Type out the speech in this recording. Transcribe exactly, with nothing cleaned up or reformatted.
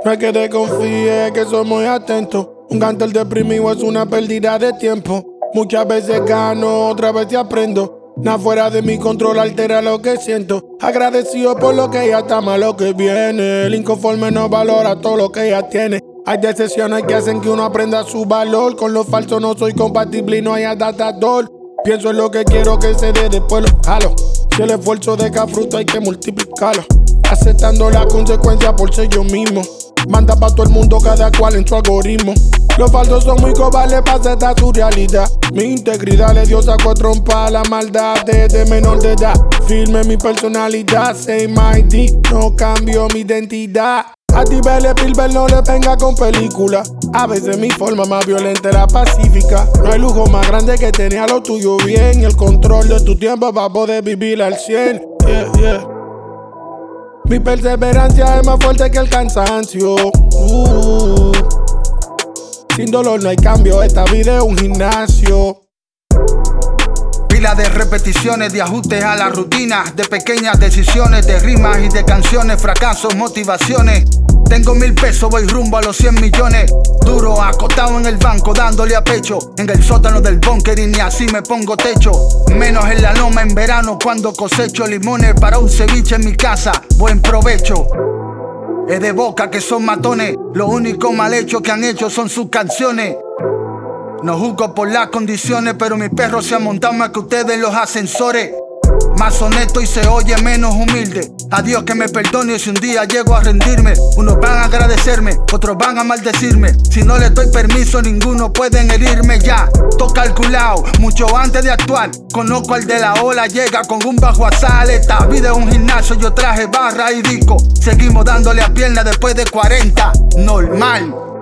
No es que desconfíe, que soy muy atento. Un cantor deprimido es una pérdida de tiempo. Muchas veces gano, otras veces aprendo. Nada fuera de mi control altera lo que siento. Agradecido por lo que ya está mal lo que viene. El inconforme no valora todo lo que ya tiene. Hay decisiones que hacen que uno aprenda su valor. Con lo falso no soy compatible y no hay adaptador. Pienso en lo que quiero que se dé, después lo jalo. Si el esfuerzo deja fruto hay que multiplicarlo. Aceptando las consecuencias por ser yo mismo. Manda pa' todo el mundo cada cual en su algoritmo. Los falsos son muy cobardes pa' aceptar su realidad. Mi integridad le dio saco trompa a la maldad desde menor de edad. Firme mi personalidad, say my D, no cambio mi identidad. A ti Belle Pilber no le venga con película. A veces mi forma más violenta era pacífica. No hay lujo más grande que tener lo tuyo bien. El control de tu tiempo para poder vivir al cien. Yeah, yeah. Mi perseverancia es más fuerte que el cansancio. uh. Sin dolor no hay cambio, esta vida es un gimnasio. Pila de repeticiones, de ajustes a la rutina, de pequeñas decisiones, de rimas y de canciones, fracasos, motivaciones. Tengo mil pesos, voy rumbo a los cien millones. Duro, acostado en el banco, dándole a pecho. En el sótano del búnker y ni así me pongo techo. Menos en la loma en verano cuando cosecho limones para un ceviche en mi casa. Buen provecho. Es de boca que son matones. Lo único mal hecho que han hecho son sus canciones. No juzgo por las condiciones, pero mi perro se ha montado más que ustedes en los ascensores. Más honesto y se oye menos humilde. A Dios que me perdone si un día llego a rendirme. Unos van a agradecerme, otros van a maldecirme. Si no le doy permiso, ninguno pueden herirme ya. Todo calculado, mucho antes de actuar. Conozco al de la ola, llega con un bajo asal. Esta vida es un gimnasio, yo traje barra y disco. Seguimos dándole a pierna después de cuarenta, normal.